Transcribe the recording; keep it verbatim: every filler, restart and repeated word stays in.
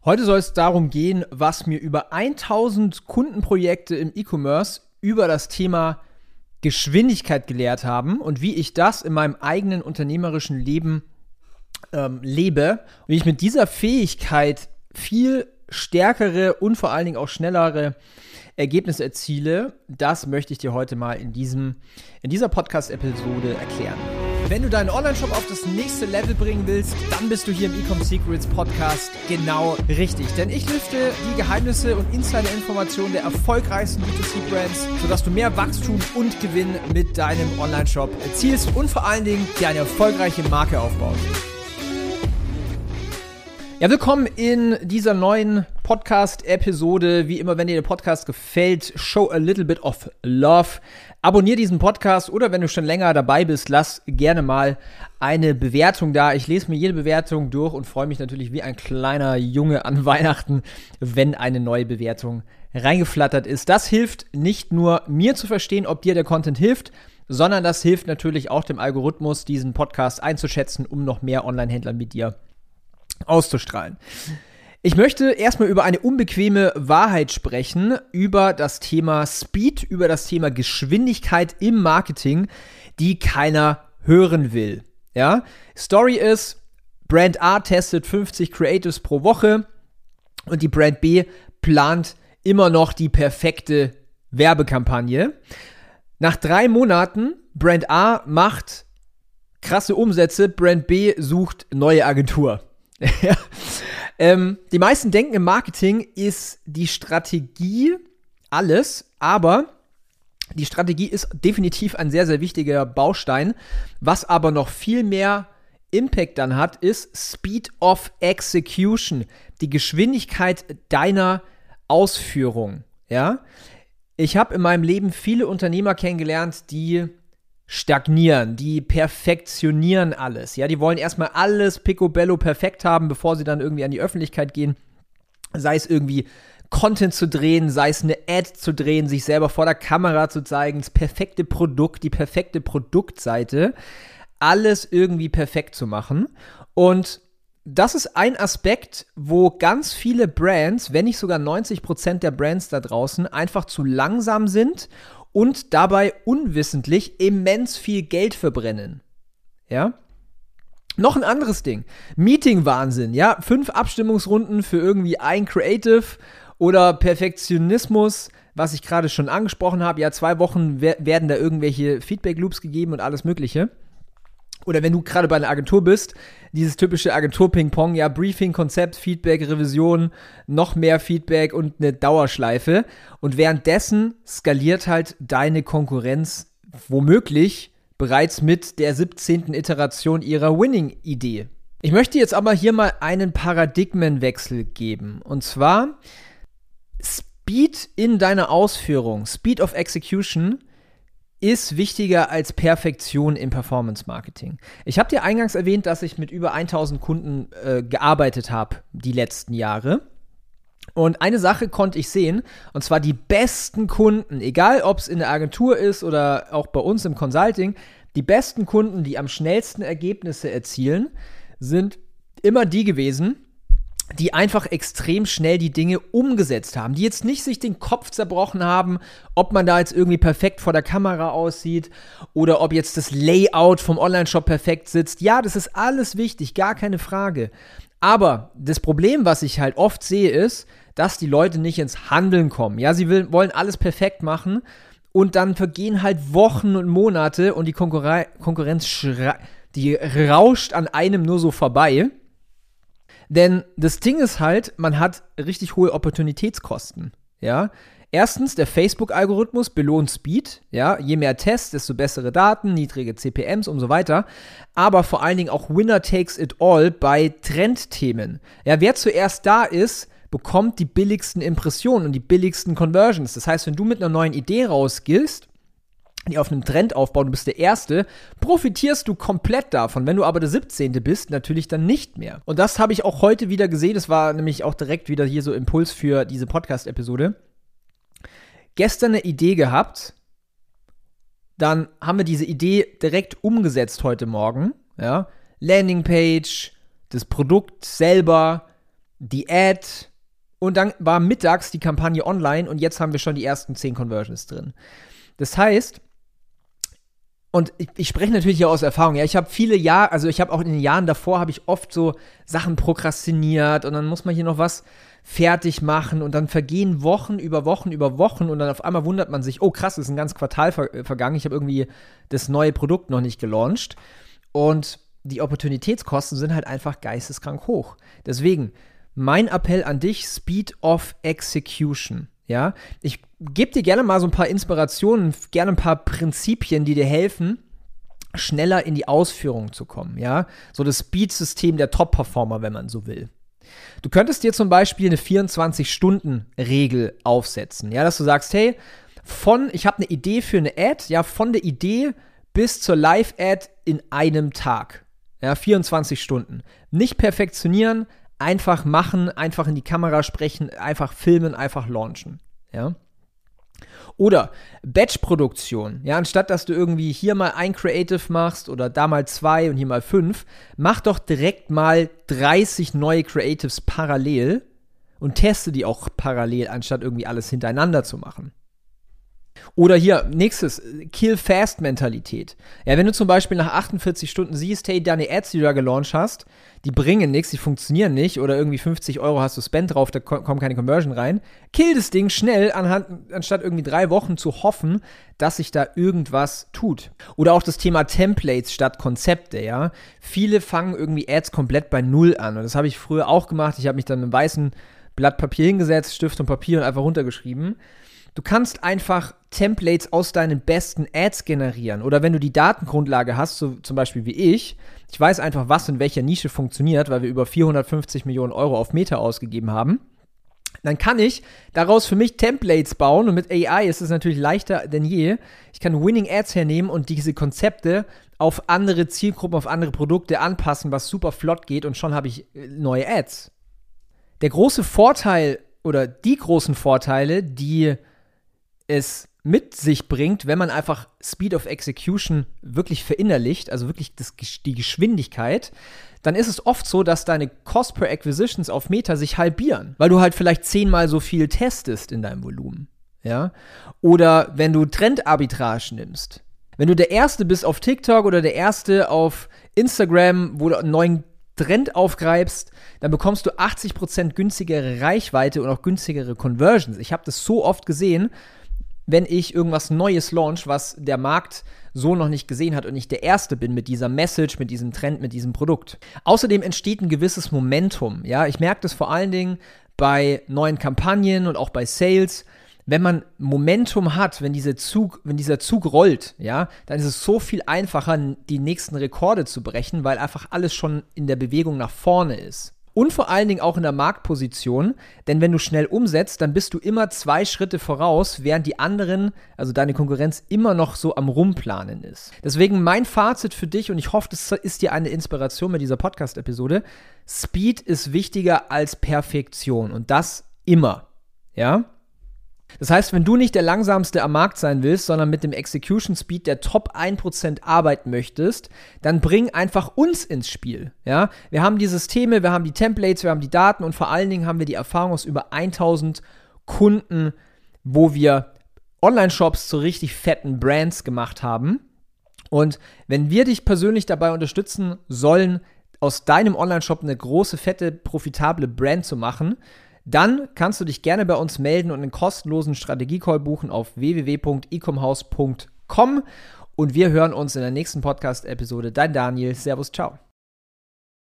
Heute soll es darum gehen, was mir über tausend Kundenprojekte im E-Commerce über das Thema Geschwindigkeit gelehrt haben und wie ich das in meinem eigenen unternehmerischen Leben ähm, lebe und wie ich mit dieser Fähigkeit viel stärkere und vor allen Dingen auch schnellere Ergebnisse erziele. Das möchte ich dir heute mal in, diesem, in dieser Podcast-Episode erklären. Wenn du deinen Online-Shop auf das nächste Level bringen willst, dann bist du hier im Ecom Secrets Podcast genau richtig. Denn ich lüfte die Geheimnisse und Insider-Informationen der erfolgreichsten B zwei C-Brands, sodass du mehr Wachstum und Gewinn mit deinem Online-Shop erzielst und vor allen Dingen dir eine erfolgreiche Marke aufbaust. Ja, willkommen in dieser neuen Podcast-Episode. Wie immer, wenn dir der Podcast gefällt, show a little bit of love. Abonnier diesen Podcast oder wenn du schon länger dabei bist, lass gerne mal eine Bewertung da. Ich lese mir jede Bewertung durch und freue mich natürlich wie ein kleiner Junge an Weihnachten, wenn eine neue Bewertung reingeflattert ist. Das hilft nicht nur mir zu verstehen, ob dir der Content hilft, sondern das hilft natürlich auch dem Algorithmus, diesen Podcast einzuschätzen, um noch mehr Online-Händlern mit dir auszustrahlen. Ich möchte erstmal über eine unbequeme Wahrheit sprechen, über das Thema Speed, über das Thema Geschwindigkeit im Marketing, die keiner hören will. Ja? Story ist, Brand A testet fünfzig Creatives pro Woche und die Brand B plant immer noch die perfekte Werbekampagne. Nach drei Monaten, Brand A macht krasse Umsätze, Brand B sucht neue Agentur. Ja. Ähm, die meisten denken, im Marketing ist die Strategie alles, aber die Strategie ist definitiv ein sehr, sehr wichtiger Baustein. Was aber noch viel mehr Impact dann hat, ist Speed of Execution, die Geschwindigkeit deiner Ausführung. Ja? Ich habe in meinem Leben viele Unternehmer kennengelernt, die stagnieren, die perfektionieren alles, ja, die wollen erstmal alles picobello perfekt haben, bevor sie dann irgendwie an die Öffentlichkeit gehen, sei es irgendwie Content zu drehen, sei es eine Ad zu drehen, sich selber vor der Kamera zu zeigen, das perfekte Produkt, die perfekte Produktseite, alles irgendwie perfekt zu machen. Und das ist ein Aspekt, wo ganz viele Brands, wenn nicht sogar neunzig Prozent der Brands da draußen, einfach zu langsam sind und dabei unwissentlich immens viel Geld verbrennen. Ja? Noch ein anderes Ding. Meeting-Wahnsinn, ja? Fünf Abstimmungsrunden für irgendwie ein Creative oder Perfektionismus, was ich gerade schon angesprochen habe. Ja, zwei Wochen we- werden da irgendwelche Feedback-Loops gegeben und alles Mögliche. Oder wenn du gerade bei einer Agentur bist, dieses typische Agentur-Ping-Pong, ja, Briefing, Konzept, Feedback, Revision, noch mehr Feedback und eine Dauerschleife. Und währenddessen skaliert halt deine Konkurrenz womöglich bereits mit der siebzehnten Iteration ihrer Winning-Idee. Ich möchte jetzt aber hier mal einen Paradigmenwechsel geben. Und zwar Speed in deiner Ausführung, Speed of Execution, ist wichtiger als Perfektion im Performance-Marketing. Ich habe dir eingangs erwähnt, dass ich mit über tausend Kunden äh, gearbeitet habe die letzten Jahre. Und eine Sache konnte ich sehen, und zwar die besten Kunden, egal ob es in der Agentur ist oder auch bei uns im Consulting, die besten Kunden, die am schnellsten Ergebnisse erzielen, sind immer die gewesen, die einfach extrem schnell die Dinge umgesetzt haben, die jetzt nicht sich den Kopf zerbrochen haben, ob man da jetzt irgendwie perfekt vor der Kamera aussieht oder ob jetzt das Layout vom Online-Shop perfekt sitzt. Ja, das ist alles wichtig, gar keine Frage. Aber das Problem, was ich halt oft sehe, ist, dass die Leute nicht ins Handeln kommen. Ja, sie will, wollen alles perfekt machen und dann vergehen halt Wochen und Monate und die Konkurren- Konkurrenz schre- die rauscht an einem nur so vorbei. Denn das Ding ist halt, man hat richtig hohe Opportunitätskosten, ja. Erstens, der Facebook-Algorithmus belohnt Speed, ja. Je mehr Tests, desto bessere Daten, niedrige C P Ms und so weiter. Aber vor allen Dingen auch Winner takes it all bei Trendthemen. Ja, wer zuerst da ist, bekommt die billigsten Impressionen und die billigsten Conversions. Das heißt, wenn du mit einer neuen Idee rausgehst, die auf einem Trend aufbauen, du bist der Erste, profitierst du komplett davon. Wenn du aber der siebzehnte bist, natürlich dann nicht mehr. Und das habe ich auch heute wieder gesehen. Das war nämlich auch direkt wieder hier so Impuls für diese Podcast-Episode. Gestern eine Idee gehabt, dann haben wir diese Idee direkt umgesetzt heute Morgen. Ja? Landingpage, das Produkt selber, die Ad und dann war mittags die Kampagne online und jetzt haben wir schon die ersten zehn Conversions drin. Das heißt, und ich, ich spreche natürlich hier aus Erfahrung, ja, ich habe viele Jahre, also ich habe auch in den Jahren davor, habe ich oft so Sachen prokrastiniert und dann muss man hier noch was fertig machen und dann vergehen Wochen über Wochen über Wochen und dann auf einmal wundert man sich, oh krass, ist ein ganz Quartal ver- vergangen, ich habe irgendwie das neue Produkt noch nicht gelauncht und die Opportunitätskosten sind halt einfach geisteskrank hoch. Deswegen, mein Appell an dich, Speed of Execution. Ja, ich gebe dir gerne mal so ein paar Inspirationen, gerne ein paar Prinzipien, die dir helfen, schneller in die Ausführung zu kommen, ja. So das Speed-System der Top-Performer, wenn man so will. Du könntest dir zum Beispiel eine vierundzwanzig-Stunden-Regel aufsetzen, ja, dass du sagst, hey, von, ich habe eine Idee für eine Ad, ja, von der Idee bis zur Live-Ad in einem Tag, ja, vierundzwanzig Stunden. Nicht perfektionieren, einfach machen, einfach in die Kamera sprechen, einfach filmen, einfach launchen, ja. Oder Batch-Produktion, ja, anstatt dass du irgendwie hier mal ein Creative machst oder da mal zwei und hier mal fünf, mach doch direkt mal dreißig neue Creatives parallel und teste die auch parallel, anstatt irgendwie alles hintereinander zu machen. Oder hier, nächstes, Kill-Fast-Mentalität. Ja, wenn du zum Beispiel nach achtundvierzig Stunden siehst, hey, deine Ads, die du da gelauncht hast, die bringen nichts, die funktionieren nicht oder irgendwie fünfzig Euro hast du Spend drauf, da kommt keine Conversion rein. Kill das Ding schnell, anhand, anstatt irgendwie drei Wochen zu hoffen, dass sich da irgendwas tut. Oder auch das Thema Templates statt Konzepte, ja. Viele fangen irgendwie Ads komplett bei Null an und das habe ich früher auch gemacht. Ich habe mich dann mit einem weißen Blatt Papier hingesetzt, Stift und Papier und einfach runtergeschrieben. Du kannst einfach Templates aus deinen besten Ads generieren. Oder wenn du die Datengrundlage hast, so zum Beispiel wie ich, ich weiß einfach, was in welcher Nische funktioniert, weil wir über vierhundertfünfzig Millionen Euro auf Meta ausgegeben haben, dann kann ich daraus für mich Templates bauen und mit A I ist es natürlich leichter denn je. Ich kann Winning Ads hernehmen und diese Konzepte auf andere Zielgruppen, auf andere Produkte anpassen, was super flott geht und schon habe ich neue Ads. Der große Vorteil oder die großen Vorteile, die es mit sich bringt, wenn man einfach Speed of Execution wirklich verinnerlicht, also wirklich das, die Geschwindigkeit, dann ist es oft so, dass deine Cost per Acquisitions auf Meta sich halbieren, weil du halt vielleicht zehnmal so viel testest in deinem Volumen, ja? Oder wenn du Trendarbitrage nimmst. Wenn du der Erste bist auf TikTok oder der Erste auf Instagram, wo du einen neuen Trend aufgreifst, dann bekommst du achtzig Prozent günstigere Reichweite und auch günstigere Conversions. Ich habe das so oft gesehen, wenn ich irgendwas Neues launch, was der Markt so noch nicht gesehen hat und ich der Erste bin mit dieser Message, mit diesem Trend, mit diesem Produkt. Außerdem entsteht ein gewisses Momentum. Ja, ich merke das vor allen Dingen bei neuen Kampagnen und auch bei Sales. Wenn man Momentum hat, wenn, diese Zug, wenn dieser Zug rollt, ja, dann ist es so viel einfacher, die nächsten Rekorde zu brechen, weil einfach alles schon in der Bewegung nach vorne ist. Und vor allen Dingen auch in der Marktposition, denn wenn du schnell umsetzt, dann bist du immer zwei Schritte voraus, während die anderen, also deine Konkurrenz, immer noch so am Rumplanen ist. Deswegen mein Fazit für dich, und ich hoffe, das ist dir eine Inspiration mit dieser Podcast-Episode: Speed ist wichtiger als Perfektion und das immer, ja? Das heißt, wenn du nicht der Langsamste am Markt sein willst, sondern mit dem Execution Speed der Top ein Prozent arbeiten möchtest, dann bring einfach uns ins Spiel. Ja? Wir haben die Systeme, wir haben die Templates, wir haben die Daten und vor allen Dingen haben wir die Erfahrung aus über tausend Kunden, wo wir Online-Shops zu richtig fetten Brands gemacht haben. Und wenn wir dich persönlich dabei unterstützen sollen, aus deinem Online-Shop eine große, fette, profitable Brand zu machen, dann kannst du dich gerne bei uns melden und einen kostenlosen Strategie-Call buchen auf w w w punkt ecomhouse punkt com und wir hören uns in der nächsten Podcast-Episode. Dein Daniel, Servus, ciao.